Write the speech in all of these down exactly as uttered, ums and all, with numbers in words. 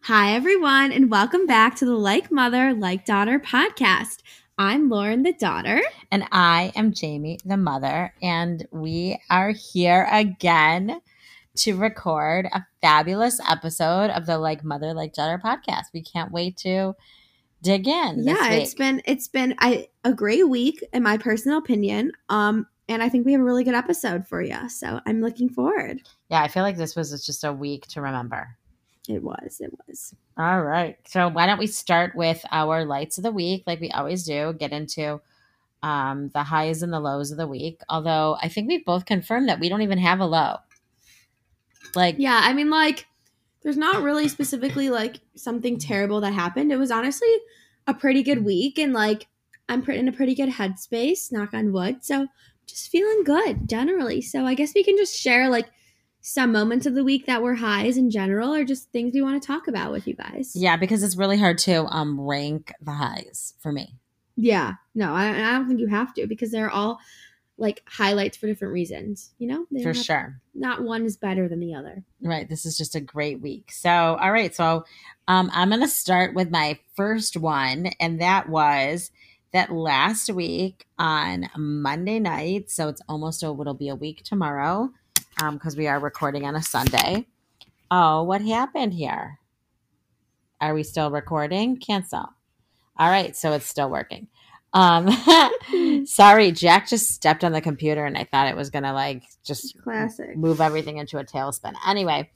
Hi, everyone, and welcome back to the Like Mother, Like Daughter podcast. I'm Lauren, the daughter. And I am Jamie, the mother. And we are here again to record a fabulous episode of the Like Mother, Like Daughter podcast. We can't wait to dig in. Yeah, this week. it's been it's been I, a great week, in my personal opinion. Um, and I think we have a really good episode for you. So I'm looking forward. Yeah, I feel like this was just a week to remember. It was. It was. All right. So why don't we start with our lights of the week, like we always do, get into um, the highs and the lows of the week. Although I think we both confirmed that we don't even have a low. Like, yeah, I mean, like, there's not really specifically like something terrible that happened. It was honestly a pretty good week, and like I'm pretty in a pretty good headspace, knock on wood. So just feeling good generally. So I guess we can just share like some moments of the week that were highs in general, or just things we want to talk about with you guys. Yeah, because it's really hard to um rank the highs for me. Yeah, no, I, I don't think you have to, because they're all like highlights for different reasons, you know? They For have, sure. Not one is better than the other. Right. This is just a great week. So, all right. So um, I'm going to start with my first one. And that was that last week on Monday night. So it's almost, oh, it'll be a week tomorrow because um, we are recording on a Sunday. Oh, what happened here? Are we still recording? Cancel. All right. So it's still working. Um, sorry, Jack just stepped on the computer and I thought it was going to like just Classic. move everything into a tailspin. Anyway,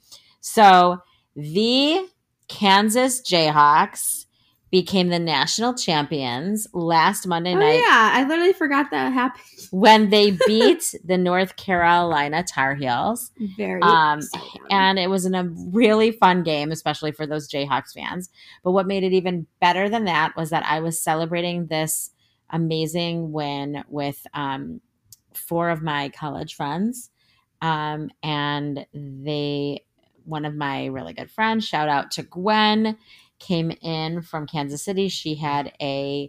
so the Kansas Jayhawks became the national champions last Monday oh, night. Yeah, I literally forgot that happened. When they beat the North Carolina Tar Heels. Very um, exciting. And it was in a really fun game, especially for those Jayhawks fans. But what made it even better than that was that I was celebrating this amazing win with um, four of my college friends. Um, and they, one of my really good friends, shout out to Gwen, came in from Kansas City. She had a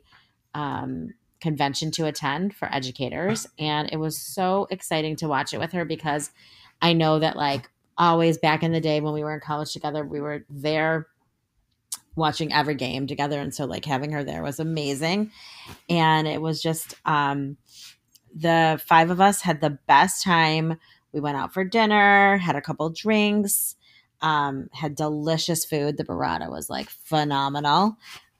um, convention to attend for educators. And it was so exciting to watch it with her because I know that like always back in the day when we were in college together, we were there watching every game together. And so like having her there was amazing. And it was just, um, the five of us had the best time. We went out for dinner, had a couple drinks, um, had delicious food. The burrata was like phenomenal.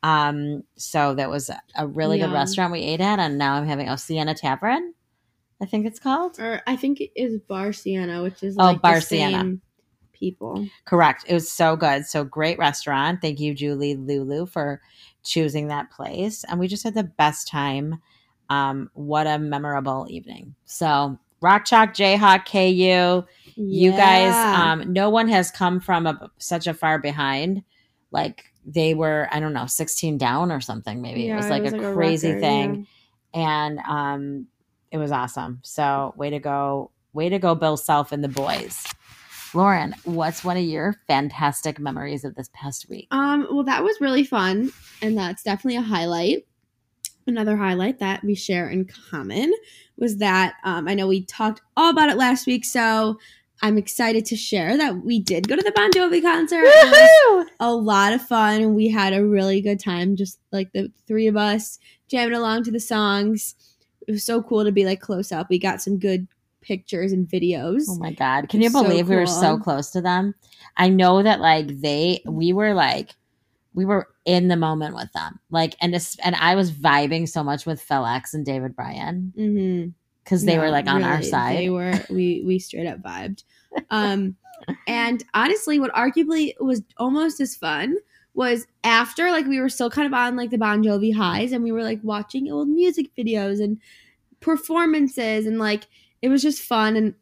Um, so that was a really Yum. good restaurant we ate at. And now I'm having Oceana Tavern, I think it's called. Or I think it is Bar Sienna, which is Oh, like Bar the Sienna. same people. Correct. It was so good. So great restaurant. Thank you, Julie Lulu, for choosing that place. And we just had the best time. Um, what a memorable evening. So Rock Chalk, Jayhawk, K U, Yeah. you guys, um, no one has come from a, such a far behind. Like they were, I don't know, sixteen down or something. Maybe Yeah, it was like it was a like a crazy record, thing. And um, it was awesome. So way to go. Way to go, Bill Self and the boys. Lauren, what's one of your fantastic memories of this past week? Um, well, that was really fun, and that's definitely a highlight. Another highlight that we share in common was that um, I know we talked all about it last week, so I'm excited to share that we did go to the Bon Jovi concert. It was a lot of fun. We had a really good time, just like the three of us jamming along to the songs. It was so cool to be like close up. We got some good pictures and videos. Oh my God. Can you So believe we were cool. so close to them? I know that like they, we were like, we were in the moment with them. Like, and this, and I was vibing so much with Phil X and David Bryan Mm-hmm. because they No, were like on our really, side. They were, we, we straight up vibed. Um, and honestly, what arguably was almost as fun was after, like, we were still kind of on like the Bon Jovi highs, and we were like watching old music videos and performances, and like it was just fun. And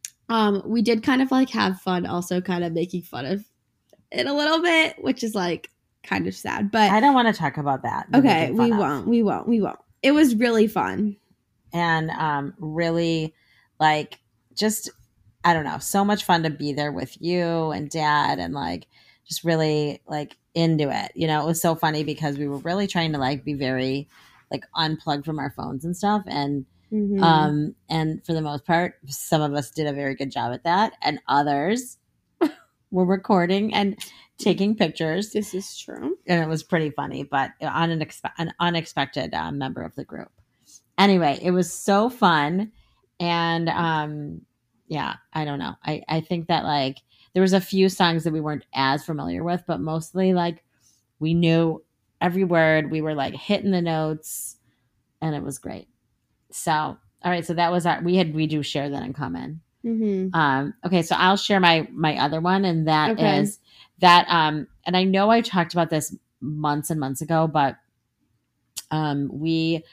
um, we did kind of like have fun, also kind of making fun of it a little bit, which is like kind of sad. But I don't want to talk about that. okay, making we fun of. won't, we won't, we won't. It was really fun. And um, really, like, just, I don't know, so much fun to be there with you and Dad, and like, just really like into it. You know, it was so funny because we were really trying to like be very like unplugged from our phones and stuff. And Mhm. um, and for the most part, some of us did a very good job at that, and others were recording and taking pictures. This is true. And it was pretty funny, but on an, expe- an unexpected uh, member of the group. Anyway, it was so fun. And um, yeah, I don't know. I, I think that like there was a few songs that we weren't as familiar with, but mostly like we knew every word. We were like hitting the notes and it was great. So, all right. So that was our, we had, we do share that in common. Mm-hmm. Um, okay. So I'll share my, my other one. And that Okay. is that, um, and I know I talked about this months and months ago, but um, we,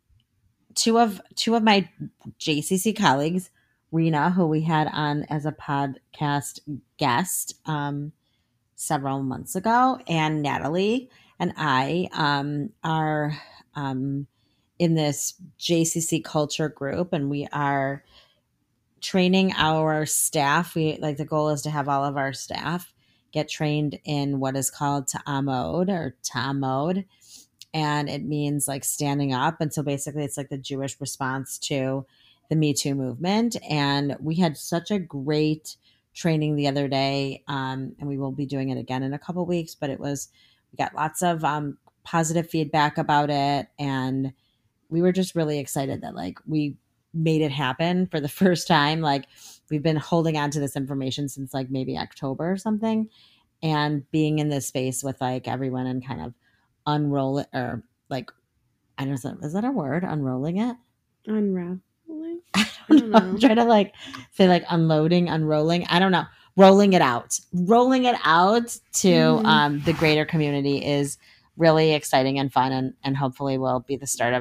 two of, two of my J C C colleagues, Rena, who we had on as a podcast guest, um, several months ago, and Natalie and I, um, are, um, in this J C C culture group, and we are training our staff. We like the goal is to have all of our staff get trained in what is called Ta'amod or Ta'amod, and it means like standing up. And so basically, it's like the Jewish response to the Me Too movement. And we had such a great training the other day, um, and we will be doing it again in a couple weeks. But it was we got lots of um, positive feedback about it, and we were just really excited that like we made it happen for the first time. Like we've been holding on to this information since like maybe October or something, and being in this space with like everyone and kind of unroll it or like I don't know, is that a word? Unrolling it? Unraveling? I don't know. I'm trying to like say like unloading, unrolling. I don't know. Rolling it out. Rolling it out to Mhm. um, the greater community is really exciting and fun, and, and hopefully will be the start of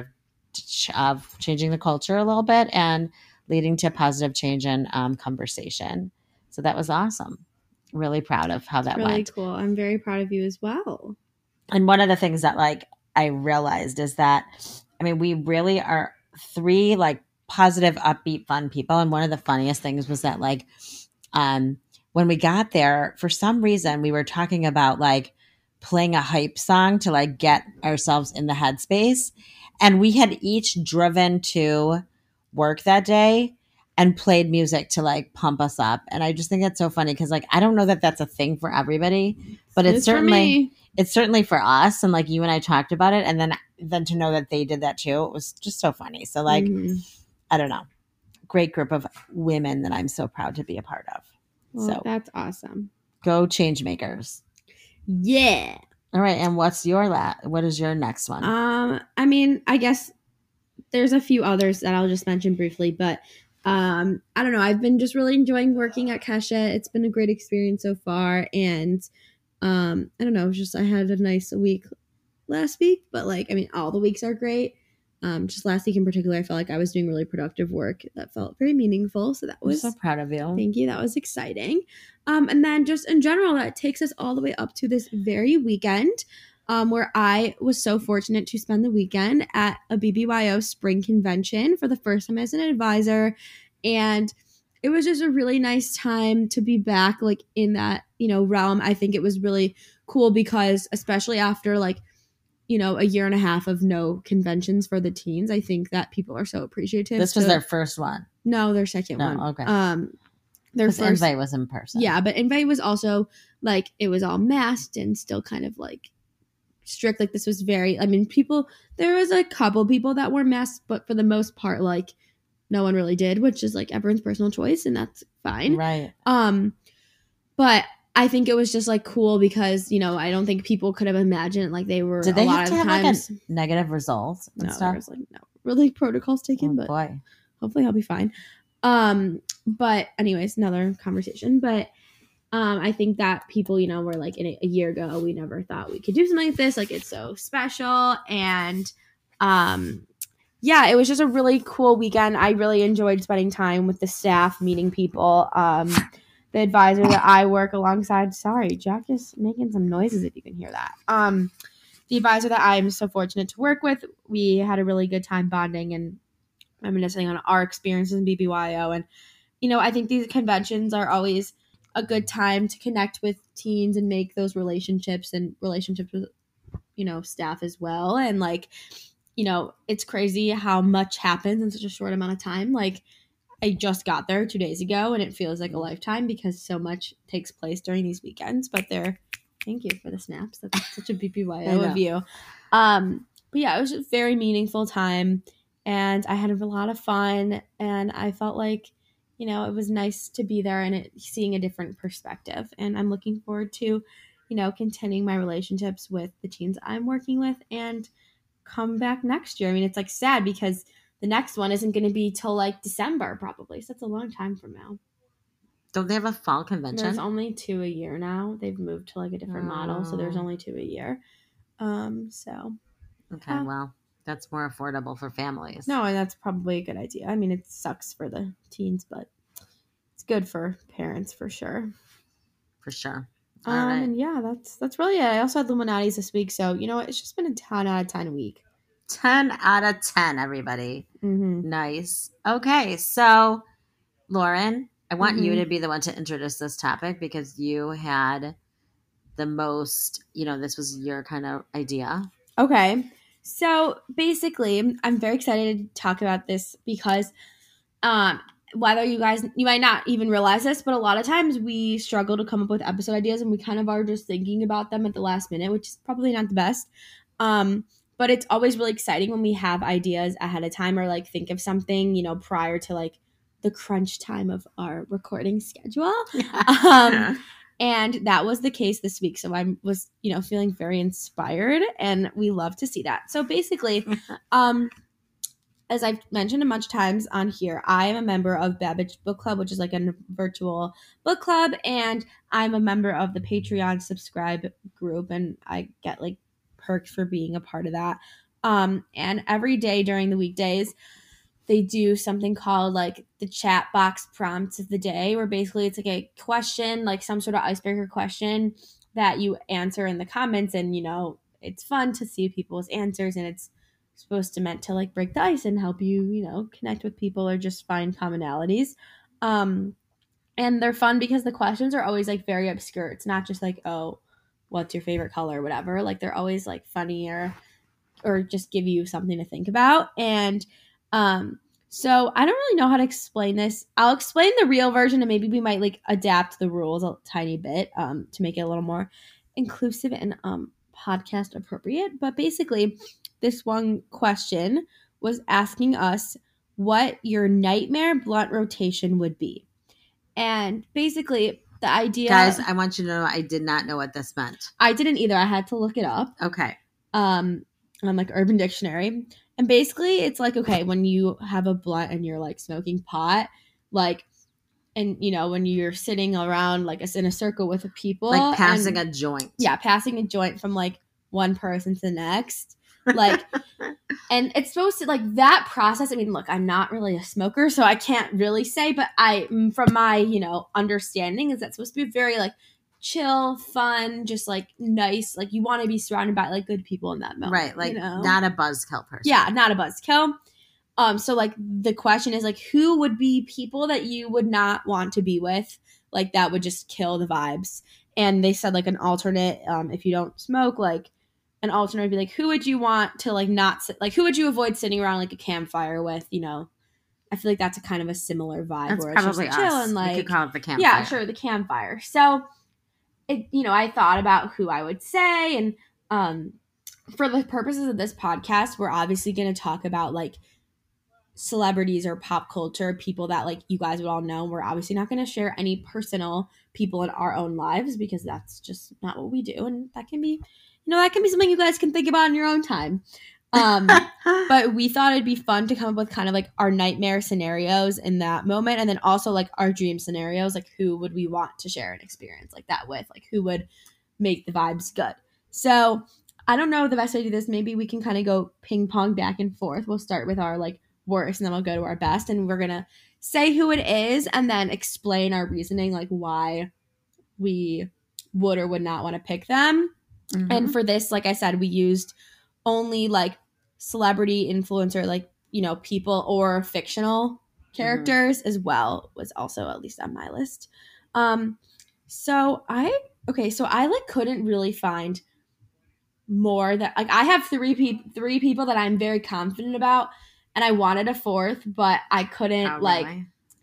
of changing the culture a little bit and leading to positive change and um, conversation. So that was awesome. Really proud of how that Really went. cool. I'm very proud of you as well. And one of the things that like I realized is that, I mean, we really are three like positive, upbeat, fun people. And one of the funniest things was that like, um, when we got there, for some reason, we were talking about like playing a hype song to like get ourselves in the headspace. And we had each driven to work that day and played music to like pump us up. And I just think that's so funny because like, I don't know that that's a thing for everybody, but it's, It's for certainly, me. it's certainly for us. And like you and I talked about it. And then, then to know that they did that too, it was just so funny. So like, Mhm. I don't know, great group of women that I'm so proud to be a part of. Well, So that's awesome. go change makers. Yeah. All right. And what's your la- what is your next one? Um, I mean, I guess there's a few others that I'll just mention briefly, but um, I don't know. I've been just really enjoying working at Kesha. It's been a great experience so far, and um, I don't know. Just I had a nice week last week, but like I mean, all the weeks are great. Um, just last week in particular, I felt like I was doing really productive work that felt very meaningful. So that was I'm so proud of you. Thank you. That was exciting. Um, and then just in general, that takes us all the way up to this very weekend, um, where I was so fortunate to spend the weekend at a B B Y O spring convention for the first time as an advisor. And it was just a really nice time to be back like in that, you know, realm. I think it was really cool because especially after like, you know, a year and a half of no conventions for the teens, I think that people are so appreciative. This was to- their first one. No, their second No, one. okay. Um, their Because first Invite was in person. yeah, but Invite was also like it was all masked and still kind of like strict. Like this was very. I mean, people. There was a couple people that were masked, but for the most part, like no one really did, which is like everyone's personal choice, and that's fine. Right. Um, but I think it was just like cool because you know I don't think people could have imagined like they were. Did they a lot have to of have times, like a negative result and no, stuff? there was like no really protocols taken, Oh, but boy. hopefully I'll be fine. Um, but anyways, another conversation. But um, I think that people, you know, were like in a, a year ago, we never thought we could do something like this. Like it's so special. And um, yeah, it was just a really cool weekend. I really enjoyed spending time with the staff, meeting people. Um, the advisor that I work alongside, sorry, Jack is making some noises if you can hear that. Um, the advisor that I'm so fortunate to work with, we had a really good time bonding and reminiscing on our experiences in B B Y O. And, you know, I think these conventions are always a good time to connect with teens and make those relationships and relationships with, you know, staff as well. And like, you know, it's crazy how much happens in such a short amount of time. Like I just got there two days ago, and it feels like a lifetime because so much takes place during these weekends. But they're, thank you for the snaps. That's such a B P Y O of you. Um, but yeah, it was a very meaningful time, and I had a lot of fun, and I felt like, you know, it was nice to be there and it, seeing a different perspective. And I'm looking forward to, you know, continuing my relationships with the teens I'm working with and come back next year. I mean, it's like sad because the next one isn't going to be till like December probably. So that's a long time from now. Don't they have a fall convention? There's only two a year now. They've moved to like a different oh. model. So there's only two a year. Um, so. Okay, uh, well, that's more affordable for families. No, and that's probably a good idea. I mean, it sucks for the teens, but it's good for parents for sure. For sure. All um, right. And yeah, that's that's really it. I also had Illuminati's this week. So, you know, it's just been a ten out of ten week. ten out of ten, everybody. Mm-hmm. Nice. Okay, so Lauren, I want mm-hmm. you to be the one to introduce this topic because you had the most, you know, this was your kind of idea. Okay. So basically, I'm very excited to talk about this because um, whether you guys, you might not even realize this, but a lot of times we struggle to come up with episode ideas and we kind of are just thinking about them at the last minute, which is probably not the best. Um, but it's always really exciting when we have ideas ahead of time or like think of something, you know, prior to like the crunch time of our recording schedule. um, and that was the case this week. So I was, you know, feeling very inspired and we love to see that. So basically, um, as I've mentioned a bunch of times on here, I am a member of Babbage Book Club, which is like a virtual book club. And I'm a member of the Patreon subscribe group. And I get like perks for being a part of that. Um, and every day during the weekdays, they do something called like the chat box prompts of the day, where basically it's like a question, like some sort of icebreaker question that you answer in the comments. And, you know, it's fun to see people's answers and it's supposed to meant to like break the ice and help you, you know, connect with people or just find commonalities. Um, and they're fun because the questions are always like very obscure. It's not just like, oh, what's your favorite color or whatever. Like they're always like funny or, or just give you something to think about. And um, so I don't really know how to explain this. I'll explain the real version and maybe we might like adapt the rules a tiny bit um, to make it a little more inclusive and um, podcast appropriate. But basically, this one question was asking us what your nightmare blunt rotation would be. And basically, the idea... Guys, I want you to know I did not know what this meant. I didn't either. I had to look it up. Okay. Um, on like Urban Dictionary. And basically, it's like, okay, when you have a blunt and you're like smoking pot, like, and you know, when you're sitting around like in a circle with people. Like passing and, a joint. Yeah, passing a joint from like one person to the next. Like, and it's supposed to like that process. I mean, look, I'm not really a smoker, so I can't really say, but I, from my, you know, understanding is that supposed to be very like chill, fun, just like nice. Like you want to be surrounded by like good people in that moment. Right. Like you know? Not a buzzkill person. Yeah. Not a buzzkill. Um, so like the question is like, who would be people that you would not want to be with? Like that would just kill the vibes. And they said like an alternate, um, if you don't smoke, like, an alternate would be like, who would you want to like not sit, like who would you avoid sitting around like a campfire with? You know, I feel like that's a kind of a similar vibe. That's where probably it's just chill us. And like, we could call it the campfire. Yeah, sure, the campfire. So, it you know, I thought about who I would say, and um, for the purposes of this podcast, we're obviously going to talk about like celebrities or pop culture people that like you guys would all know. We're obviously not going to share any personal people in our own lives because that's just not what we do, and that can be. You know, that can be something you guys can think about in your own time. Um, but we thought it'd be fun to come up with kind of like our nightmare scenarios in that moment. And then also like our dream scenarios, like who would we want to share an experience like that with? Like who would make the vibes good? So I don't know the best way to do this. Maybe we can kind of go ping pong back and forth. We'll start with our like worst and then we'll go to our best. And we're going to say who it is and then explain our reasoning, like why we would or would not want to pick them. Mm-hmm. And for this, like I said, we used only like celebrity influencer, like, you know, people or fictional characters mm-hmm. as well was also at least on my list. Um, so I, okay, so I like couldn't really find more that like I have three people, three people that I'm very confident about and I wanted a fourth, but I couldn't oh, like, really?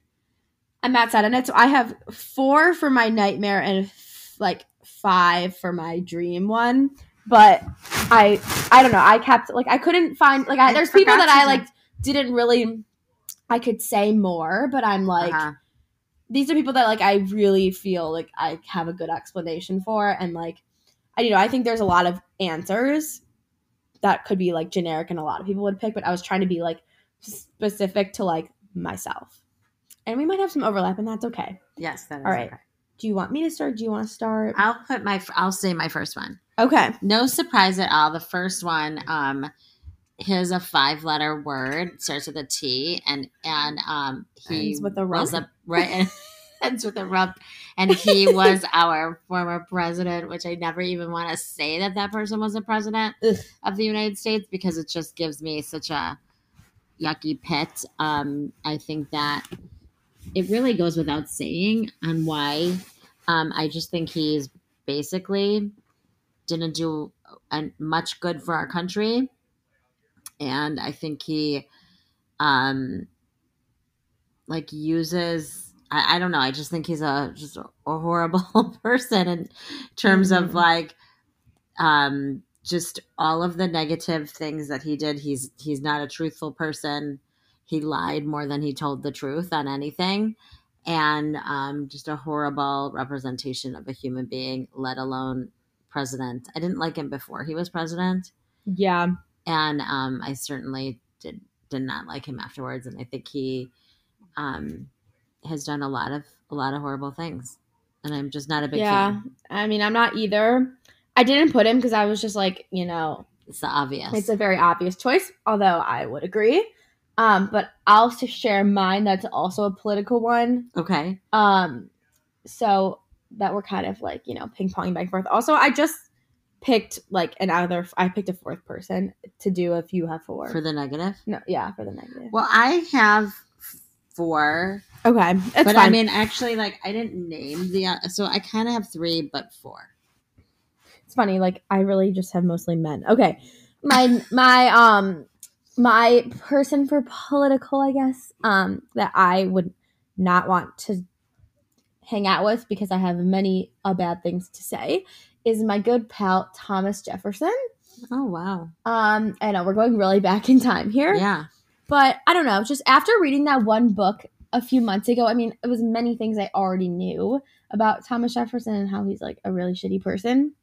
I'm that sad, and it's I have four for my nightmare and like five for my dream one. But I I don't know. I kept like I couldn't find like I, I there's people forgot that to I do- like didn't really. I could say more, but I'm like Uh-huh. these are people that like I really feel like I have a good explanation for, and like I you know I think there's a lot of answers that could be like generic and a lot of people would pick, but I was trying to be like specific to like myself. And we might have some overlap, and that's okay. Yes, that is All right. okay. Do you want me to start? Do you want to start? I'll put my. I'll say my first one. Okay. No surprise at all. The first one, um, here's a five-letter word. Starts with a T, and and um, he Ends with a was rump. a right. And ends with a rump, and he was our former president. Which I never even want to say that that person was a president Ugh. of the United States because it just gives me such a yucky pit. Um, I think that it really goes without saying on why. Um, I just think he's basically didn't do an, much good for our country, and I think he, um, like uses. I, I don't know. I just think he's a just a, a horrible person in terms Mhm. of like, um, just all of the negative things that he did. He's he's not a truthful person. He lied more than he told the truth on anything. And um, just a horrible representation of a human being, let alone president. I didn't like him before he was president. Yeah. And um, I certainly did did not like him afterwards. And I think he um, has done a lot of a lot of horrible things. And I'm just not a big Yeah. fan. I mean, I'm not either. I didn't put him because I was just like, you know, It's the obvious. it's a very obvious choice, although I would agree. Um, but I'll s- share mine that's also a political one. Okay. Um, so that we're kind of like, you know, ping ponging back and forth. Also, I just picked like an other, I picked a fourth person to do if you have four. For the negative? no, yeah, for the negative. Well, I have four. Okay, it's but fine. I mean, actually, like, I didn't name the, uh, so I kind of have three, but four. It's funny, like I really just have mostly men. Okay. My my um my person for political, I guess, um, that I would not want to hang out with because I have many uh, bad things to say is my good pal Thomas Jefferson. Oh, wow. Um, I know we're going really back in time here. Yeah. But I don't know, just after reading that one book a few months ago, I mean, it was many things I already knew about Thomas Jefferson and how he's like a really shitty person.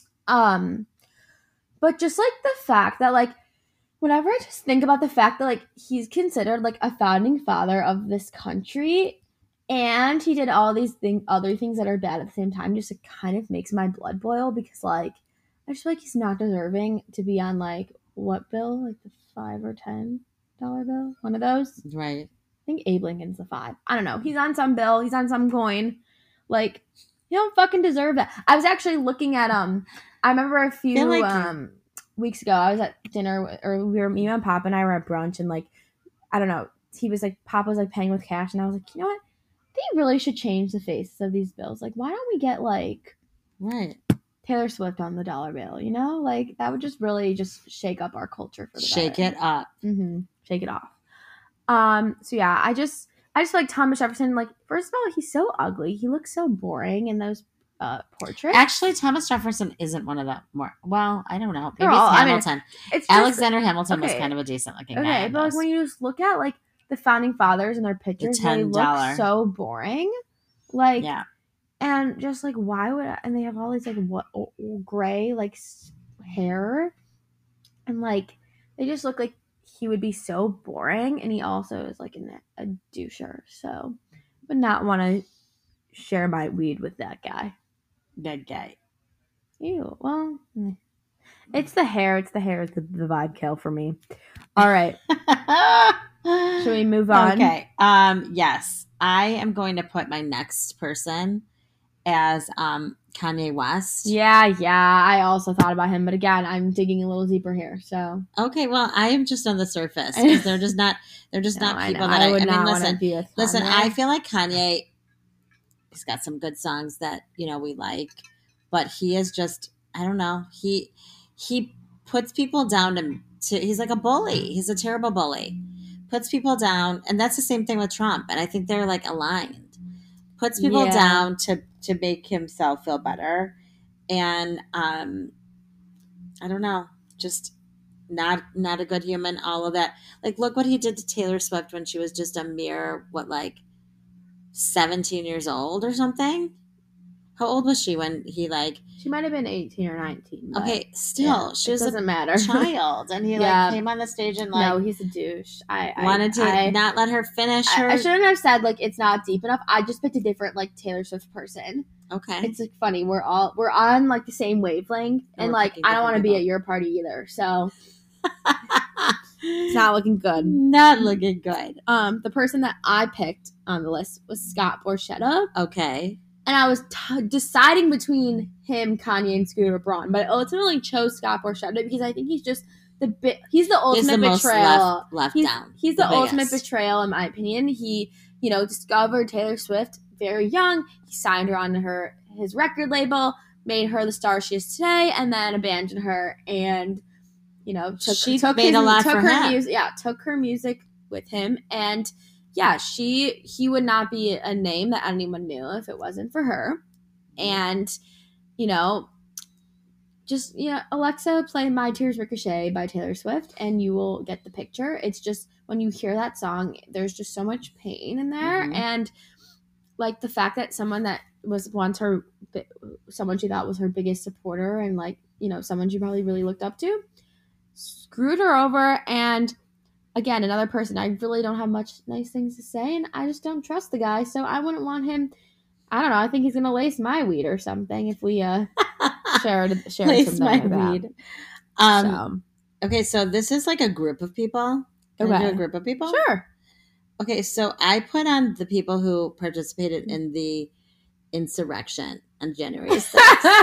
Um, but just like the fact that like whenever I just think about the fact that like he's considered like a founding father of this country and he did all these thing other things that are bad at the same time, just it kind of makes my blood boil because like I just feel like he's not deserving to be on like what bill? Like the five or ten dollar bill? One of those? Right. I think Abe Lincoln's the five. I don't know. He's on some bill, he's on some coin. Like, you don't fucking deserve that. I was actually looking at um I remember a few like um weeks ago I was at dinner with, or we were me and Pop and I were at brunch and like I don't know, he was like Pop was like paying with cash and I was like, you know what? They really should change the face of these bills. Like, why don't we get like Right. Taylor Swift on the dollar bill, you know? Like that would just really just shake up our culture for the Shake better. it up. Mm-hmm. Shake it off. Um, so yeah, I just I just feel like Thomas Jefferson, like, first of all, he's so ugly. He looks so boring in those uh portraits. Actually, Thomas Jefferson isn't one of the more, well, I don't know. Maybe They're it's all- I mean, Hamilton. it's just, Alexander Hamilton was okay. kind of a decent looking guy. okay, in but like those. when you just look at like the founding fathers and their pictures, they ten dollar. look so boring. Like, Yeah. and just like why would I, and they have all these like what gray like s- hair, and like they just look like he would be so boring, and he also is like an, a doucher. So, would not want to share my weed with that guy. Good guy. Ew. Well, eh. It's the hair. It's the hair. It's the, the vibe kill for me. All right. Should we move on? Okay. Um, yes. I am going to put my next person as um, Kanye West. Yeah, yeah. I also thought about him, but again, I'm digging a little deeper here. So Okay, well, I am just on the surface because they're just not. They're just no, not I people know. that I I. would I not mean, want to listen, be with listen. Kanye. I feel like Kanye. He's got some good songs that you know we like, but he is just. I don't know. He he puts people down to. to he's like a bully. He's a terrible bully. Puts people down, and that's the same thing with Trump. And I think they're like aligned. puts people Yeah. down to to make himself feel better, and um, I don't know, just not not a good human. All of that, like, look what he did to Taylor Swift when she was just a mere what, like seventeen years old or something. How old was she when he like? She might have been eighteen or nineteen. But Okay, still, yeah, she it was doesn't a matter. child, and he Yeah. like came on the stage and like No, he's a douche. I, I wanted to I, not let her finish her. I, I shouldn't have said like it's not deep enough. I just picked a different like Taylor Swift person. Okay, It's like funny. We're all we're on like the same wavelength, And and we're like picking I don't want to different be people. at your party either. So it's not looking good. not looking good. Um, the person that I picked on the list was Scott Borchetta, Okay, and I was t- deciding between him, Kanye, and Scooter Braun, but I ultimately chose Scott Borchetta because I think he's just the bit. He's the he's ultimate the most betrayal. left, left he's, down. He's the, the ultimate biggest. betrayal, in my opinion. He, you know, discovered Taylor Swift very young. He signed her on her his record label, made her the star she is today, and then abandoned her. And you know, took, She took made his, a lot took for her him. music. Yeah, took her music with him, and yeah, she he would not be a name that anyone knew if it wasn't for her. And you know, just you know, Alexa, play "My Tears Ricochet" by Taylor Swift, and you will get the picture. It's just when you hear that song, there's just so much pain in there, Mhm. and like the fact that someone that was once her, someone she thought was her biggest supporter, and like you know, someone she probably really looked up to, screwed her over. And again, another person I really don't have much nice things to say, and I just don't trust the guy, so I wouldn't want him. I don't know. I think he's gonna lace my weed or something if we uh shared shared Lace something my like that. weed. Um, So, okay, so this is like a group of people. Can I do Okay. a group of people? sure. Okay, so I put on the people who participated in the insurrection on January sixth.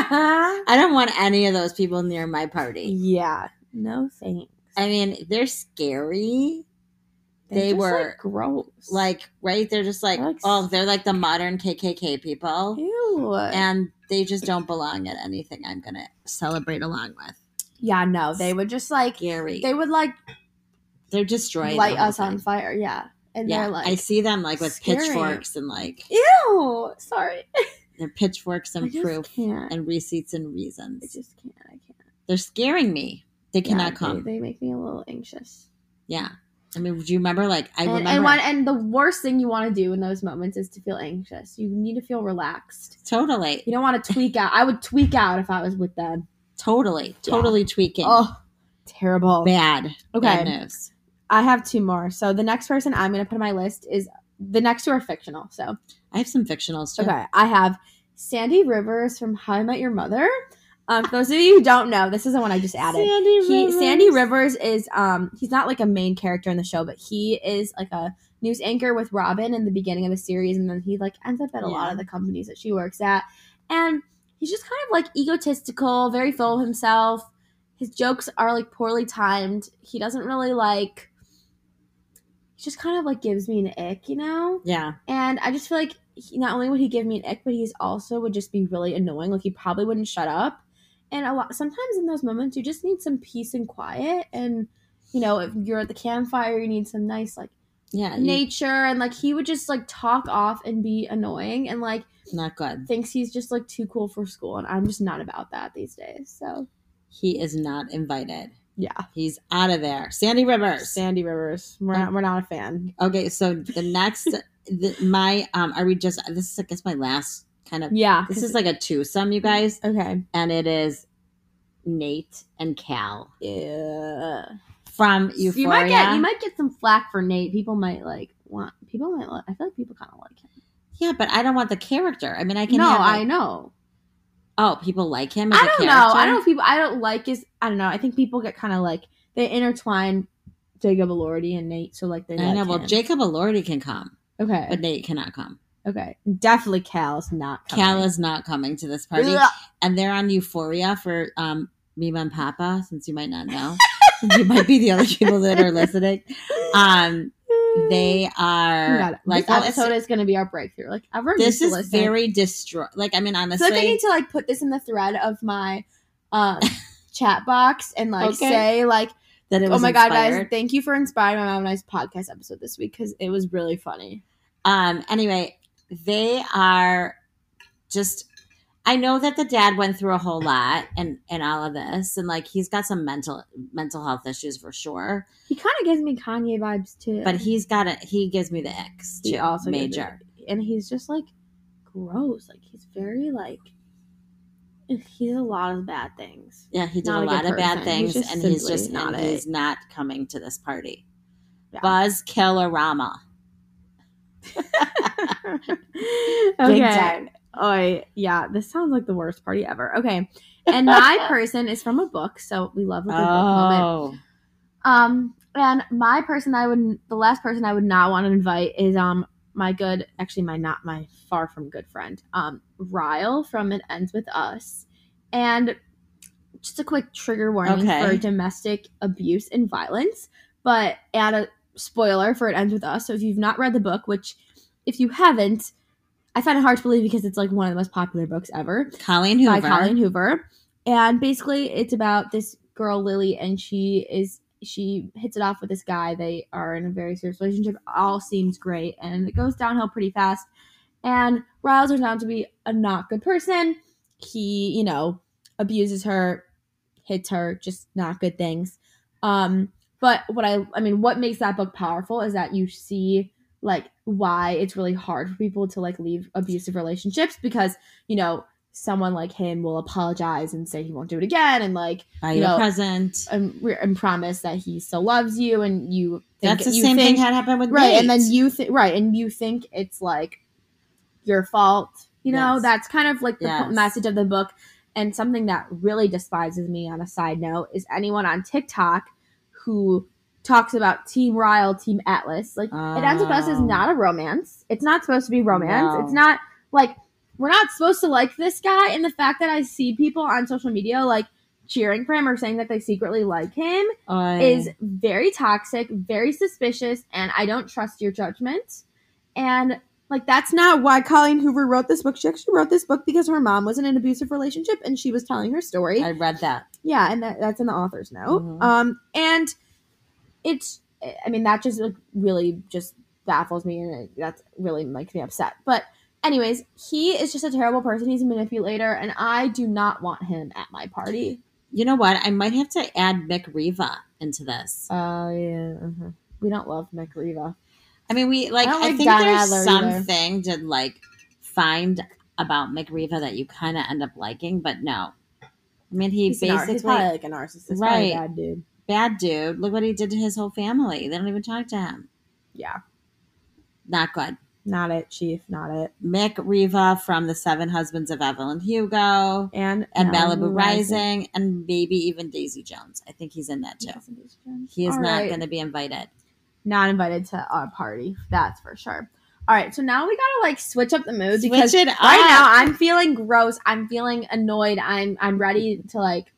I don't want any of those people near my party. Yeah. No thanks. I mean, they're scary. They're They just, were like, gross. Like, right? They're just like, They're like- oh, they're like the modern K K K people. Ew. And they just don't belong at anything I'm going to celebrate along with. yeah, no, they would just like Scary. they would like They're destroying light the whole us on thing. fire. Yeah, and Yeah, they're like, I see them like with scary. pitchforks and like ew. Sorry, they're pitchforks I and just proof can't. and receipts and I reasons. just can't. I can't. They're scaring me. They cannot Yeah, come. They, they make me a little anxious. Yeah. I mean, do you remember? Like, I and, remember. And, one, and the worst thing you want to do in those moments is to feel anxious. You need to feel relaxed. Totally. You don't want to tweak out. I would tweak out if I was with them. Totally. Totally tweaking. Oh, terrible. Bad. Okay. Bad news. I have two more. So the next person I'm going to put on my list is the next two are fictional. So I have some fictionals too. okay, I have Sandy Rivers from How I Met Your Mother. Um, for those of you who don't know, this is the one I just added. Sandy He, Rivers. Sandy Rivers is um he's not like a main character in the show, but he is like a news anchor with Robin in the beginning of the series, and then he like ends up at a lot Yeah. of the companies that she works at, and he's just kind of like egotistical, very full of himself. His jokes are like poorly timed. He doesn't really like. He just kind of like gives me an ick, you know. Yeah. And I just feel like he, not only would he give me an ick, but he's also would just be really annoying. Like he probably wouldn't shut up. And a lot sometimes in those moments you just need some peace and quiet. And you know, if you're at the campfire, you need some nice like Yeah. You, nature. And like he would just like talk off and be annoying and like not good. thinks he's just like too cool for school. And I'm just not about that these days. So He is not invited. yeah, He's out of there. Sandy Rivers. Sandy Rivers. We're not, we're not a fan. Okay, so the next, the, my, um, are we just, this is, I guess, my last kind of, Yeah, this is like a twosome, you guys, okay. and it is Nate and Cal Yeah. from Euphoria. You might get you might get some flack for Nate. People might like want people might. Like, I feel like people kind of like him. Yeah, but I don't want the character. I mean, I can. No, have, I like, know. Oh, people like him as I a don't character? know. I don't know if people. I don't like his. I don't know. I think people get kind of like they intertwine Jacob Elordi and Nate. So like they. I like know. Well, him. Jacob Elordi can come, Okay. but Nate cannot come. Okay. Definitely Cal's not. Coming. Cal is not coming to this party, Ugh. and they're on Euphoria for um, Mima and Papa. Since you might not know, you might be the other people that are listening. Um, they Oh are my God. like this oh, episode is going to be our breakthrough. Like everyone this needs to is listen. very destroy. Like I mean, I honestly, feel like I need to like put this in the thread of my um chat box and like Okay. say like. that it Oh was my god, guys! inspired. Thank you for inspiring my mom and I's podcast episode this week because it was really funny. Um. Anyway, they are just, I know that the dad went through a whole lot and, and all of this. And like, he's got some mental, mental health issues for sure. He kind of gives me Kanye vibes too. But he's got it. He gives me the icks too. He also gives major. me- and he's just like gross. Like he's very like, he's a lot of bad things. Yeah, he did Not a a lot good of bad person. things, He's just and he's simply just not and it. he's not coming to this party. Yeah. Buzz Killerama. Okay. time. Oh, yeah. This sounds like the worst party ever. Okay. And my person is from a book, so we love a good book moment. Oh, Um, and my person I would, the last person I would not want to invite is um my good, actually my not my far from good friend, um Ryle from It Ends With Us, and just a quick trigger warning Okay. for domestic abuse and violence, but add a spoiler for It Ends With Us. So if you've not read the book, which if you haven't, I find it hard to believe because it's like one of the most popular books ever. Colleen Hoover. By Colleen Hoover. And basically it's about this girl, Lily, and she is she hits it off with this guy. They are in a very serious relationship. All seems great. And it goes downhill pretty fast. And Ryle turns out to be a not good person. He, you know, abuses her, hits her, just not good things. Um, but what I I mean, what makes that book powerful is that you see like why it's really hard for people to like leave abusive relationships, because, you know, someone like him will apologize and say he won't do it again, and like Buy you you a know, present. and, and promise that he still loves you, and you think, That's the you same think, thing that happened with right, Nate. and then you think right, and you think it's like your fault. You know, Yes. that's kind of like the Yes. message of the book. And something that really despises me on a side note is anyone on TikTok who talks about Team Ryle, Team Atlas. Like, It Ends With Us is Oh. not a romance. It's not supposed to be romance. No. It's not, like, we're not supposed to like this guy. And the fact that I see people on social media, like, cheering for him or saying that they secretly like him Oy. is very toxic, very suspicious, and I don't trust your judgment. And like, that's not why Colleen Hoover wrote this book. She actually wrote this book because her mom was in an abusive relationship and she was telling her story. I read that. Yeah, and that, that's in the author's note. Mhm. Um, and it's, I mean, that just like really just baffles me, and it, that really makes me upset. But anyways, he is just a terrible person. He's a manipulator, and I do not want him at my party. You know what? I might have to add Mick Riva into this. Oh, yeah. Uh-huh. We don't love Mick Riva. I mean, we like. I I, don't like think Don there's Adler something to like find about Mick Riva that you kind of end up liking, but no. I mean, he He's, a nar- basically he's probably like a narcissist. Right. Probably a bad dude. bad dude. Look what he did to his whole family. They don't even talk to him. Yeah. Not good. Not it, Chief. Not it. Mick Riva from The Seven Husbands of Evelyn Hugo And, and Malibu Rising, and maybe even Daisy Jones. I think he's in that too. He is All not right. going to be invited. Not invited to our party. That's for sure. All right, so now we gotta like switch up the mood Switch because it right up. now I'm feeling gross. I'm feeling annoyed. I'm I'm ready to like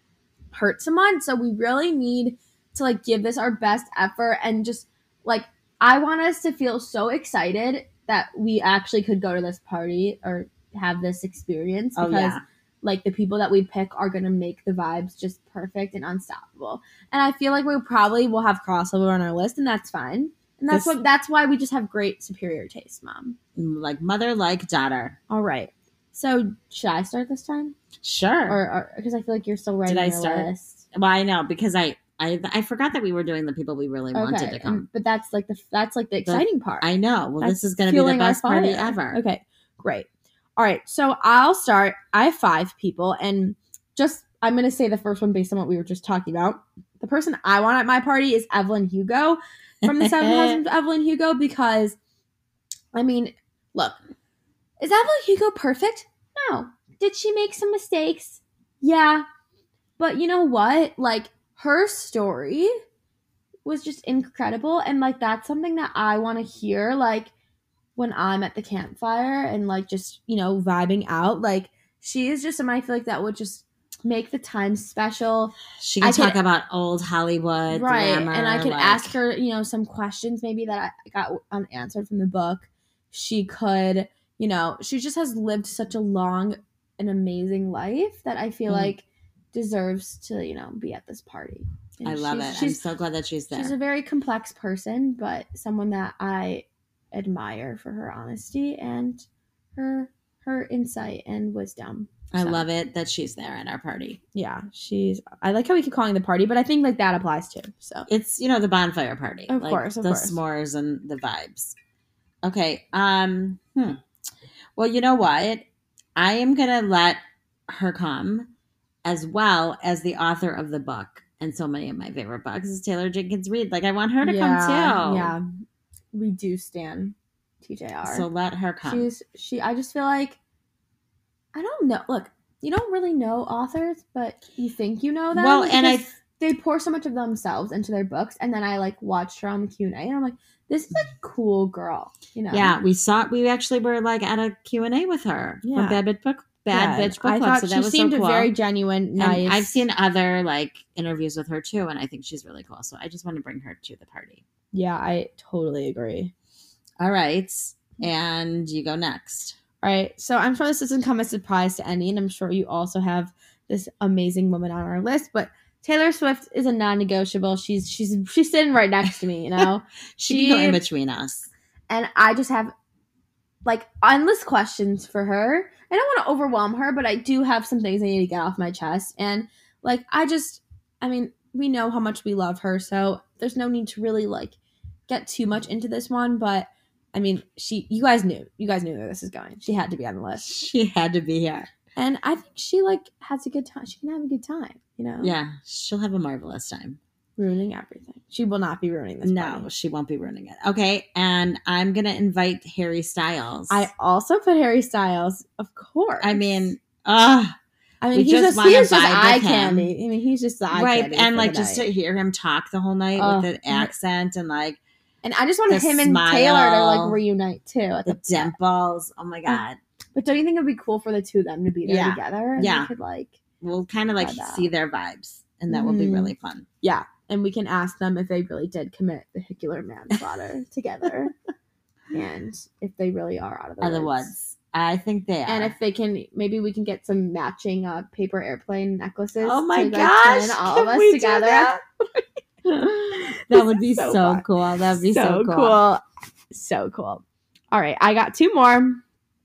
hurt someone. So we really need to like give this our best effort and just like I want us to feel so excited that we actually could go to this party or have this experience Oh, because yeah. like the people that we pick are gonna make the vibes just perfect and unstoppable. And I feel like we probably will have crossover on our list, and that's fine. And that's This- what that's why we just have great superior taste, Mom. Like mother, like daughter. All right. So should I start this time, Sure. or because I feel like you're still writing Did I your start? list? well, I know because I, I I forgot that we were doing the people we really wanted to Okay, come. and- but that's like the that's like the exciting part. I know. Well, That's this is going to be the fueling our best party fire. ever. Okay, great. All right, so I'll start. I have five people, and just I'm going to say the first one based on what we were just talking about. The person I want at my party is Evelyn Hugo from the Seven Husbands of Evelyn Hugo, because, I mean, look, is Evelyn Hugo perfect? No. Did she make some mistakes? Yeah. But you know what? Like, her story was just incredible, and like that's something that I want to hear like when I'm at the campfire and like just, you know, vibing out. Like, she is just somebody I feel like that would just make the time special. She can I talk could- about old Hollywood Right. glamour, And I could like- ask her, you know, some questions maybe that I got unanswered from the book. She could, you know, she just has lived such a long and amazing life that I feel Mm. like deserves to, you know, be at this party. And I love she's- it. I'm She's, so glad that she's there. she's a very complex person, but someone that I admire for her honesty and her her insight and wisdom. I So, love it that she's there at our party. Yeah, she's. I like how we keep calling it the party, but I think like that applies too. So It's, you know, the bonfire party. Of like, course, of the course. s'mores and the vibes. Okay. Um. Hmm. Well, you know what? I am gonna let her come, as well as the author of the book and so many of my favorite books is Taylor Jenkins Reid. Like, I want her to yeah, come too. Yeah, we do stan T J R. So let her come. She's she. I just feel like I don't know. Look, you don't really know authors, but you think you know them. Well, and I because they pour so much of themselves into their books, and then I like watched her on the Q and A, and I'm like, this is a cool girl. You know? yeah, we saw we actually were like at a Q and A with her Yeah. for Bad Bitch Book Bad Yeah, Bitch Book I Club. thought So she that was seemed so cool. very genuine, And nice. I've seen other like interviews with her too, and I think she's really cool. So I just want to bring her to the party. Yeah, I totally agree. All right, and you go next. All right, so I'm sure this doesn't come as a surprise to any, and I'm sure you also have this amazing woman on our list, but Taylor Swift is a non-negotiable. She's she's she's sitting right next to me, you know, She can go in between us. and I just have like endless questions for her. I don't want to overwhelm her, but I do have some things I need to get off my chest, and like I just, I mean, we know how much we love her, so there's no need to really like get too much into this one, but. I mean, she. You guys knew. You guys knew where this is going. She had to be on the list, She had to be here. and I think she like has a good time. She can have a good time, you know. Yeah, she'll have a marvelous time. Ruining everything. She will not be ruining this. No, party. she won't be ruining it. Okay, and I'm gonna invite Harry Styles. I also put Harry Styles, of course. I mean, uh I mean, we he's just just, wanna he's just vibe eye with him. candy. I mean, he's just the eye right, candy and for like the just night. to hear him talk the whole night Oh, with an accent and like And I just want the him and smile, Taylor to like reunite too. At the the, dimples. Oh my god, but don't you think it'd be cool for the two of them to be there Yeah. together? And Yeah. they could like, we'll kind of like Love that. see their vibes, and that will be Mhm. really fun. yeah, and we can ask them if they really did commit vehicular manslaughter together, and if they really are out of the Other woods. ones, I think they are. And if they can, maybe we can get some matching uh, paper airplane necklaces. oh my to, like, gosh, pin all can of us we do together. that? That would be so, So fun. cool. That would be so, cool. So cool. All right, I got two more.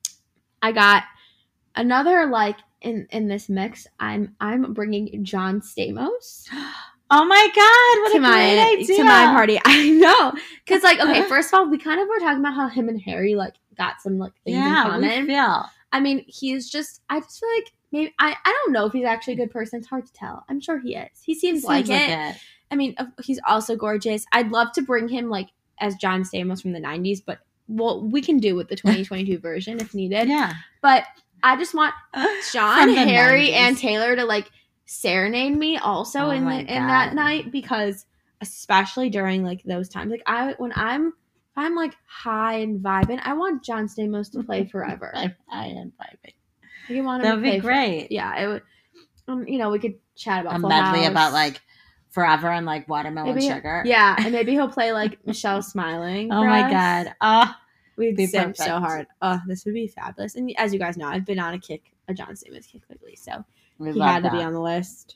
I got another like in in this mix. I'm I'm bringing John Stamos Oh my god, what to a my great idea! to my party. I know, because like okay, first of all, we kind of were talking about how him and Harry like got some like things in Yeah, common. we feel. I mean, he's just. I just feel like maybe I. I don't know if he's actually a good person. It's hard to tell. I'm sure he is. He seems, Seems like, like it. it. I mean, of- he's also gorgeous. I'd love to bring him like as John Stamos from the nineties, but well, we can do with the twenty twenty-two version if needed. Yeah, But I just want John, From the Harry, nineties. and Taylor to like serenade me also Oh in the my in that God. night, because especially during like those times, like I when I'm if I'm like high and vibing, I want John Stamos to play forever. I, I am vibing. You want him That to would play be for- great. yeah, it would. Um, you know, we could chat about A Full medley House. about like forever and like watermelon Maybe- sugar. Yeah, and maybe he'll play like Michelle Smiling. Oh for my us. god. Oh, We'd Be sing so perfect. hard. Oh, this would be fabulous. And as you guys know, I've been on a kick, a John Stamos kick lately, so we he love had to that. be on the list.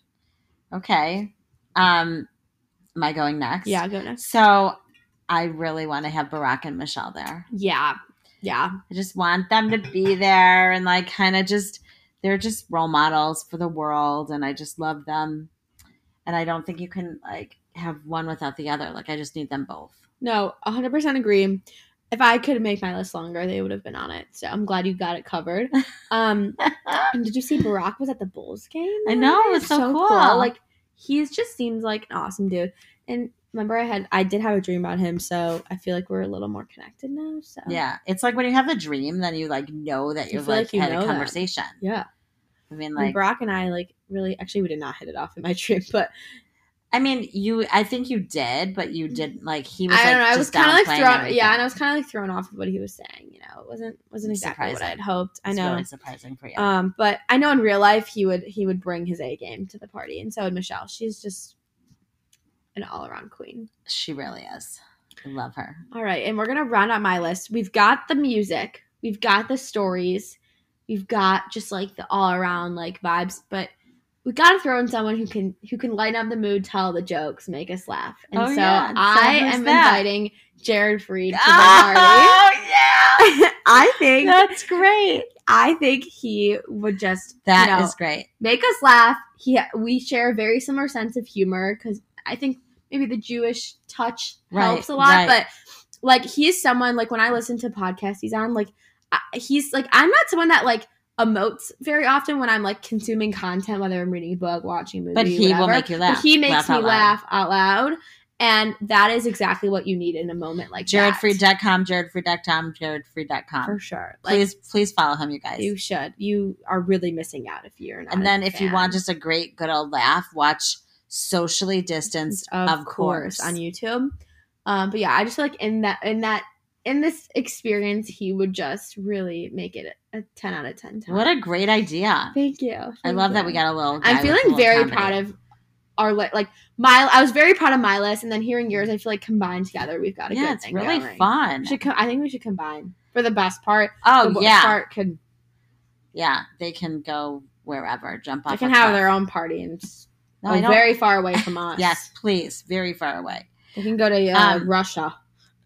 Okay. Um, am I going next? Yeah, go next. So I really want to have Barack and Michelle there. Yeah, yeah. I just want them to be there and like kind of just they're just role models for the world, and I just love them. And I don't think you can like have one without the other. Like I just need them both. No, one hundred percent agree. If I could make my list longer, they would have been on it. So I'm glad you got it covered. Um, and did you see Barack was at the Bulls game? I know, it was so cool. Like he just seems like an awesome dude. And remember, I had I did have a dream about him, so I feel like we're a little more connected now. So Yeah, it's like when you have a dream, then you like know that You you've feel like, like you had know a them. conversation. yeah. I mean, And like, Barack and I like really actually we did not hit it off in my dream, but I mean, you. I think you did, but you didn't. Like he was. I don't like, know. I was just kind of like downplaying thrown. everything. Yeah, and I was kind of like thrown off of what he was saying. You know, it wasn't wasn't exactly what I had Surprising. hoped. I It's know. really surprising for you. Um, but I know in real life he would he would bring his A game to the party, and so would Michelle. She's just an all around queen. She really is. I love her. All right, and we're gonna round out my list. We've got the music, we've got the stories, we've got just like the all around like vibes, but we got to throw in someone who can who can lighten up the mood, tell the jokes, make us laugh. And Oh, so yeah. So I who's am that? inviting Jared Freed to the Oh, yeah. party. I think That's great. I think he would just That you know, is great. make us laugh. He we share a very similar sense of humor because I think maybe the Jewish touch helps Right, a lot. right. But like he's someone like when I listen to podcasts he's on, like I, he's like I'm not someone that like emotes very often when I'm like consuming content, whether I'm reading a book, watching a movie, But he will whatever. make you laugh. But he makes Laugh me out loud. laugh out loud. And that is exactly what you need in a moment like Jared that. Freed dot com, Jared Freed dot com, Jared Freed dot com. For sure. Like, Please, please follow him, you guys. you should. You are really missing out if you're not. And then a if you fan. want just a great, good old laugh, watch Socially Distanced, of, of, course, course. on YouTube. Um, but yeah, I just feel like in that in that in this experience, he would just really make it a ten out of ten. Time. What a great idea. Thank you. I Thank love you. that we got a little guy I'm with a feeling little very comedy. proud of our li- like my. I was very proud of my list, and then hearing yours, I feel like combined together, we've got a Yeah, good it's thing really going. fun. We should co- I think we should combine for the best part. Oh, the worst yeah. part could Yeah, they can go wherever, jump off they can a have cliff. their own party and just No, go I don't- very far away from us. Yes, please. Very far away. they can go to uh, Um, Russia.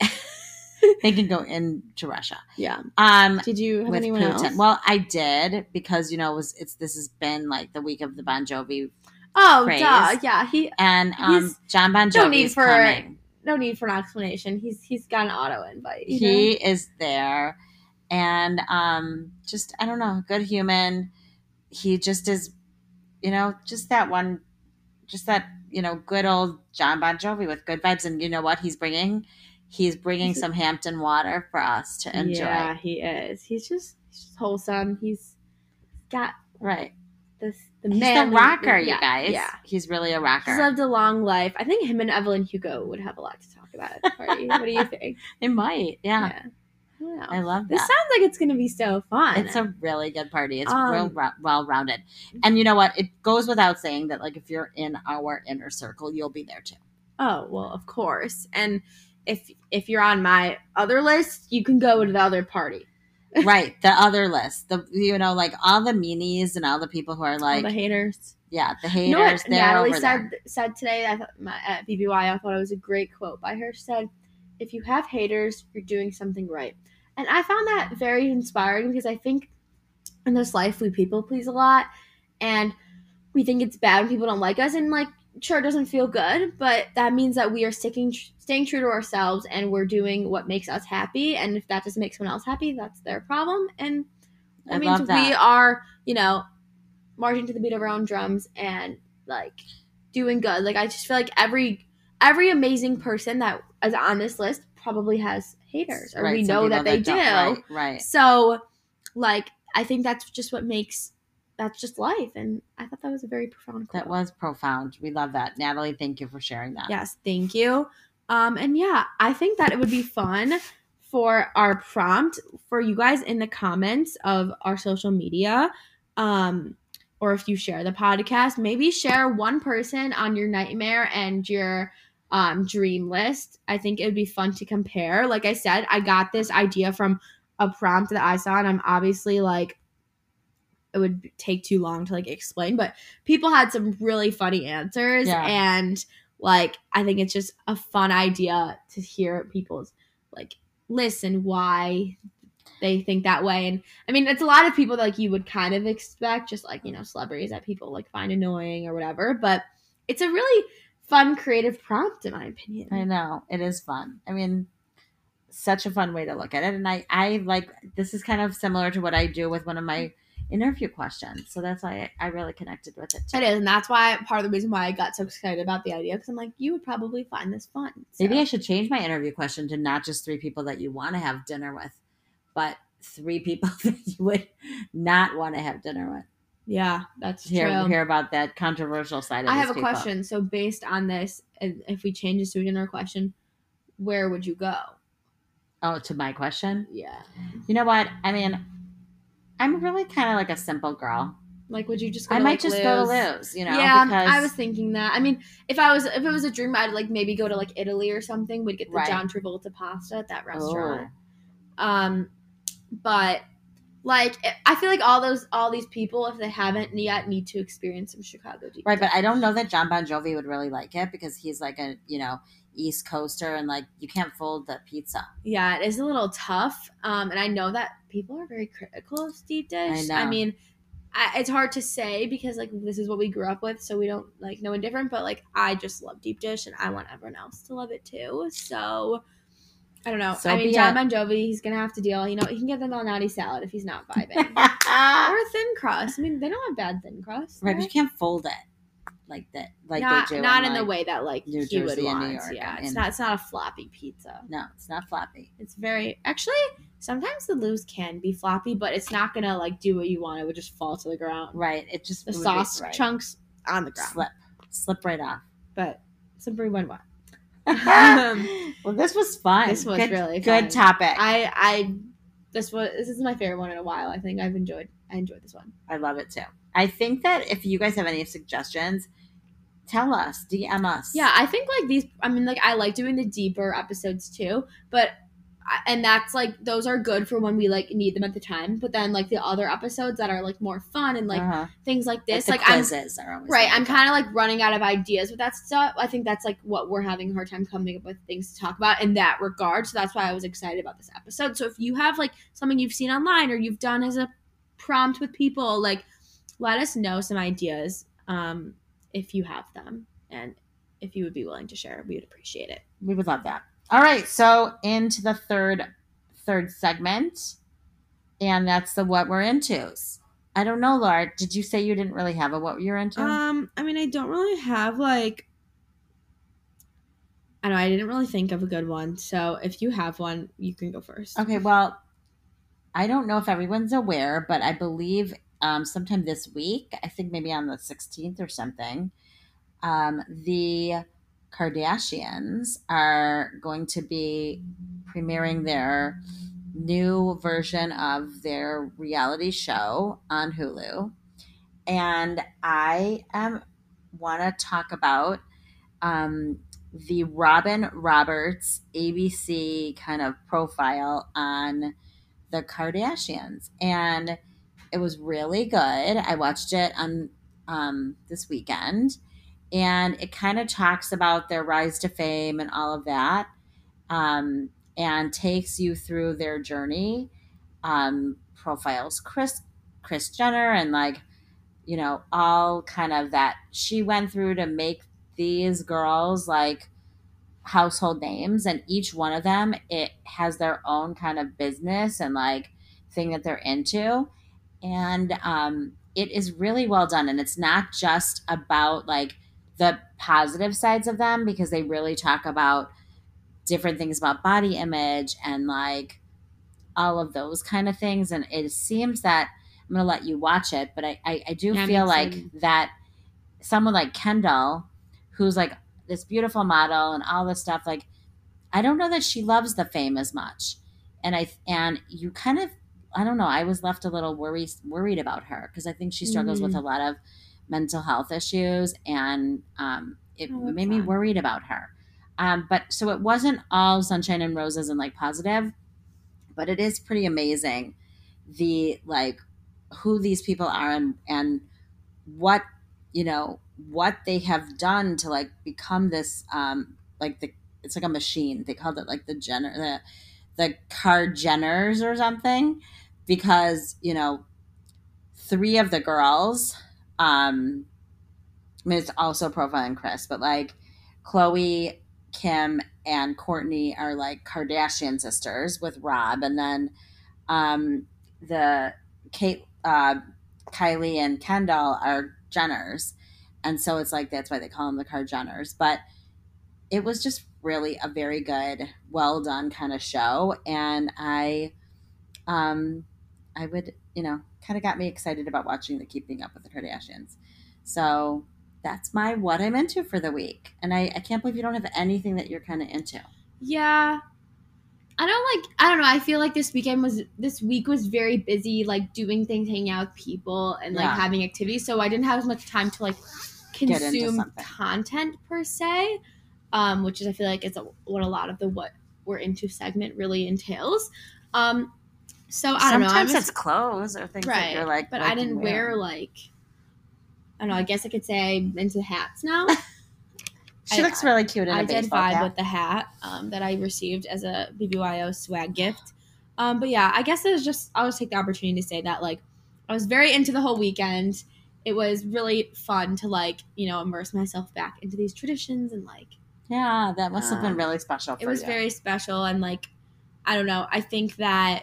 They can go into Russia. Yeah. Um, Did you have with anyone Putin. else? Well, I did because you know it was it's this has been like the week of the Bon Jovi, oh, praise. duh. Yeah. He and um, He's- John Bon no Jovi need is for coming. no need for an explanation. He's he's got an auto invite. You He know? is there, and um, just I don't know, good human. He just is, you know, just that one, just that you know, good old John Bon Jovi with good vibes. And you know what he's bringing? He's bringing some Hampton water for us to enjoy. Yeah, he is. He's just he's just wholesome. He's got Right. this the He's man the rocker, yeah, you guys. Yeah. He's really a He's rocker. lived a long life. I think him and Evelyn Hugo would have a lot to talk about at the party. What do you think? It might. Yeah. I don't know. I love This that. sounds like it's gonna be so fun. It's a really good party. It's Um, real ra- well rounded. And you know what? It goes without saying that, like, if you're in our inner circle, you'll be there too. Oh, well, of course. And if if you're on my other list, you can go to the other party. Right. The other list. The you know, like all the meanies and all the people who are like All the haters. yeah, the You know haters what they're Natalie over said there. said today I thought my, at B B Y? I thought it was a great quote by her. She said, "If you have haters, you're doing something right." And I found that very inspiring because I think in this life we people please a lot, and we think it's bad when people don't like us, and like sure it doesn't feel good, but that means that we are sticking staying true to ourselves and we're doing what makes us happy. And if that doesn't make someone else happy, that's their problem. And that I means love that. we are, you know, marching to the beat of our own drums and like doing good. Like I just feel like every every amazing person that is on this list probably has haters, or Right, we some know people that they do. don't- Right, right. So, like, I think that's just what makes that's just life. And I thought that was a very profound quote. That was profound. We love that. Natalie, thank you for sharing that. Yes, thank you. Um, and yeah, I think that it would be fun for our prompt for you guys in the comments of our social media. Um, or if you share the podcast, maybe share one person on your nightmare and your um, dream list. I think it would be fun to compare. Like I said, I got this idea from a prompt that I saw, and I'm obviously like, it would take too long to like explain, but people had some really funny answers. Yeah. And like, I think it's just a fun idea to hear people's like listen why they think that way. And I mean, it's a lot of people that like you would kind of expect, just like, you know, celebrities that people like find annoying or whatever, but it's a really fun, creative prompt in my opinion. I know. It is fun. I mean, such a fun way to look at it. And I, I like, this is kind of similar to what I do with one of my interview questions. So that's why I, I really connected with it too. It is, and that's why part of the reason why I got so excited about the idea, because I'm like, you would probably find this fun. So. Maybe I should change my interview question to not just three people that you want to have dinner with, but three people that you would not want to have dinner with. Yeah, that's Hear, true. hear about that controversial side of I these have a people. question. So based on this, and if we change this to a dinner question, where would you go? Oh, to my question? Yeah. You know what? I mean, I'm really kind of like a simple girl. Like, would you just go I to, might like, just go to Liz? Liz, you know? Yeah, because I was thinking that. I mean, if I was, if it was a dream, I'd like maybe go to like Italy or something. We'd get the Right. John Travolta pasta at that Oh. restaurant. Um, but like, I feel like all those, all these people, if they haven't yet, need to experience some Chicago deep Right, but dive. I don't know that John Bon Jovi would really like it because he's like a, you know, East Coaster and like you can't fold the pizza. Yeah, it is a little tough. Um, and I know that people are very critical of deep dish. I know. I mean, I, it's hard to say because like this is what we grew up with, so we don't like know any different. But like I just love deep dish, and I want everyone else to love it too. So I don't know. So I mean, be John it. Bon Jovi, he's gonna have to deal. You know, he can get the Malnati salad if he's not vibing, or a thin crust. I mean, they don't have bad thin crust, Right, but you can't fold it like that, like not they do. not in, like, the way that like New he would Jersey and want. New York Yeah, and- it's not. It's not a floppy pizza. No, it's not floppy. It's very actually. Sometimes the loose can be floppy, but it's not gonna like do what you want. It would just fall to the ground. Right, it just The it would be- sauce right. chunks on the ground. slip, slip right off. But Slippery when what? Well, this was fun. This was good, really good fun. topic. I I this was this is my favorite one in a while. I think I've enjoyed I enjoyed this one. I love it too. I think that if you guys have any suggestions, tell us, D M us. Yeah, I think like these. I mean, like I like doing the deeper episodes too, but and that's like those are good for when we like need them at the time. But then like the other episodes that are like more fun and like uh-huh. things like this, like, like, the I'm quizzes are always right. really I'm fun. kind of like running out of ideas with that stuff. I think that's like what we're having a hard time coming up with things to talk about in that regard. So that's why I was excited about this episode. So if you have like something you've seen online or you've done as a prompt with people, like let us know some ideas um, if you have them and if you would be willing to share, we would appreciate it. We would love that. All right, so into the third third segment, and that's the what we're into. I don't know, Laura. Did you say you didn't really have a what you're into? Um, I mean, I don't really have like. I don't know. I didn't really think of a good one. So if you have one, you can go first. Okay, well, I don't know if everyone's aware, but I believe um, sometime this week, I think maybe on the sixteenth or something, um, the Kardashians are going to be premiering their new version of their reality show on Hulu. And I um, want to talk about um, the Robin Roberts A B C kind of profile on the Kardashians. And it was really good. I watched it on um, this weekend. And it kind of talks about their rise to fame and all of that, um, and takes you through their journey. Um, profiles Chris, Kris Jenner, and like, you know, all kind of that she went through to make these girls like household names, and each one of them it has their own kind of business and like thing that they're into, and um, it is really well done. And it's not just about like the positive sides of them, because they really talk about different things about body image and like all of those kind of things. And it seems that I'm going to let you watch it, but I, I, I do Yeah, I'm feel like excited. that someone like Kendall, who's like this beautiful model and all this stuff, like, I don't know that she loves the fame as much. And I, and you kind of, I don't know, I was left a little worried, worried about her, because I think she struggles Mhm. with a lot of mental health issues, and um, it Oh, that's made me sad. worried about her. Um, but so it wasn't all sunshine and roses and like positive, but it is pretty amazing the like who these people are, and and what you know what they have done to like become this um like the it's like a machine. They called it like the Jenner the the Card Jenners or something, because you know three of the girls, um I mean, it's also profiling Chris, but like Khloe, Kim, and Courtney are like Kardashian sisters with Rob, and then um, the Kate, uh, Kylie, and Kendall are Jenners, and so it's like that's why they call them the Card Jenners. But it was just really a very good, well done kind of show, and I, um, I would you know kind of got me excited about watching the Keeping Up with the Kardashians. So that's my what I'm into for the week. And I, I can't believe you don't have anything that you're kind of into. Yeah. I don't like I don't know, I feel like this weekend was this week was very busy, like doing things, hanging out with people and like Yeah. having activities. So I didn't have as much time to like Get into consume something. content per se. Um, which is I feel like it's a, what a lot of the what we're into segment really entails. Um so I don't know. Sometimes I'm it's clothes or things that right, you're like, but like I didn't wear like I don't know, I guess I could say I'm into hats now. She I- looks really cute in a I did baseball vibe cap. with the hat um, that I received as a B B Y O swag gift. Um, but yeah, I guess it was just, I'll just take the opportunity to say that, like, I was very into the whole weekend. It was really fun to, like, you know, immerse myself back into these traditions and, like, Yeah, that must have been Um, really special for it was you. very special. And, like, I don't know. I think that,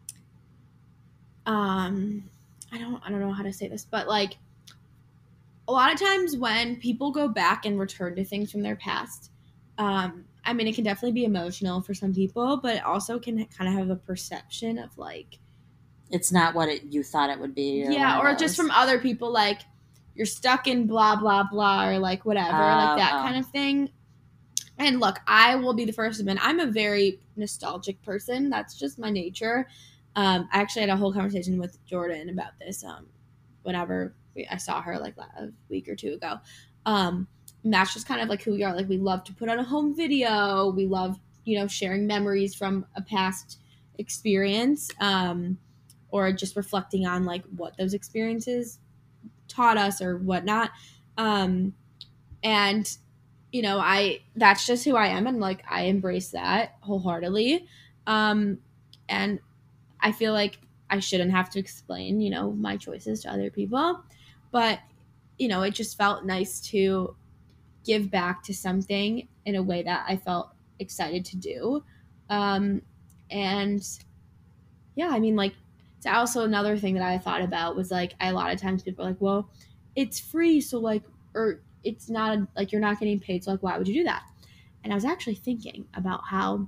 um, I don't, I don't know how to say this, but, like, a lot of times when people go back and return to things from their past, um, I mean, it can definitely be emotional for some people, but it also can kind of have a perception of, like, It's not what it, you thought it would be. Or yeah, one of or just those. from other people, like, you're stuck in blah, blah, blah, or, like, whatever, Oh, like that oh. kind of thing. And look, I will be the first to admit, I'm a very nostalgic person. That's just my nature. Um, I actually had a whole conversation with Jordan about this um, whenever we, I saw her, like, a week or two ago. Um, and that's just kind of, like, who we are. Like, we love to put on a home video. We love, you know, sharing memories from a past experience, um, or just reflecting on, like, what those experiences taught us or whatnot. Um, and, you know, I, that's just who I am. And, like, I embrace that wholeheartedly. Um, and I feel like I shouldn't have to explain, you know, my choices to other people. But, you know, it just felt nice to give back to something in a way that I felt excited to do. Um, and yeah, I mean, like, it's also another thing that I thought about was, like, I, a lot of times people are like, well, it's free. So, like, or it's not, like, you're not getting paid. So, like, why would you do that? And I was actually thinking about how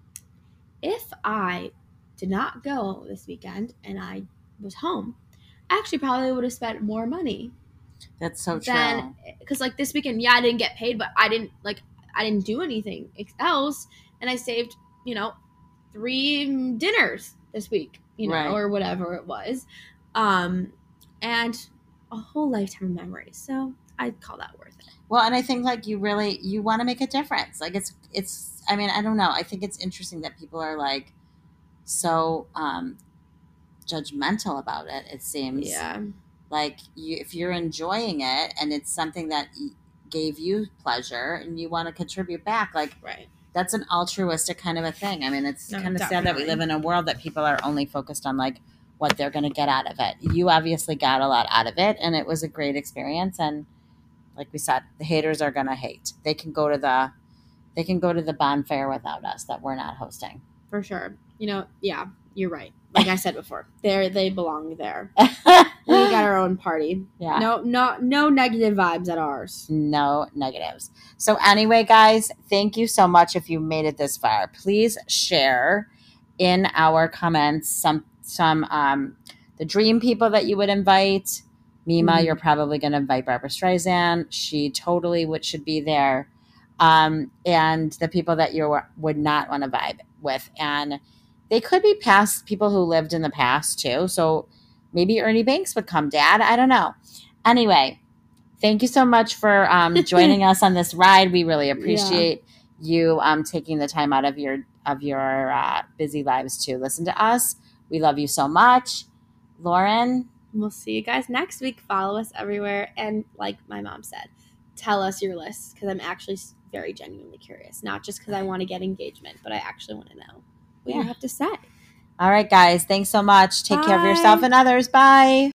if I did not go this weekend and I was home, I actually probably would have spent more money. That's so true. Then, because, like, this weekend, yeah, I didn't get paid, but I didn't, like, I didn't do anything else, and I saved, you know, three dinners this week, you know, Right. or whatever it was, um, and a whole lifetime of memories. So I'd call that worth it. Well, and I think, like, you really, you want to make a difference. Like, it's, it's, I mean, I don't know. I think it's interesting that people are, like, so um, judgmental about it, it seems. Yeah. Like, you, if you're enjoying it and it's something that y- gave you pleasure and you want to contribute back, like, Right. that's an altruistic kind of a thing. I mean, it's No, kind of sad that we definitely. live in a world that people are only focused on, like, what they're going to get out of it. You obviously got a lot out of it, and it was a great experience. And like we said, the haters are going to hate. They can go to the, they can go to the bonfire without us that we're not hosting. For sure. You know, yeah, you're right. Like I said before, they they belong there. We got our own party. Yeah. No, no, no negative vibes at ours. No negatives. So anyway, guys, thank you so much if you made it this far. Please share in our comments some some um the dream people that you would invite. Mima, Mhm. you're probably going to invite Barbara Streisand. She totally would should be there. Um, and the people that you would not want to vibe with. And they could be past people who lived in the past too. So maybe Ernie Banks would come, Dad. I don't know. Anyway, thank you so much for um, joining us on this ride. We really appreciate you um, taking the time out of your of your uh, busy lives to listen to us. We love you so much. Lauren? We'll see you guys next week. Follow us everywhere. And like my mom said, tell us your lists because I'm actually very genuinely curious. Not just because I want to get engagement, but I actually want to know what Yeah. you have to say. All right, guys. Thanks so much. Take care of Bye. yourself and others. Bye.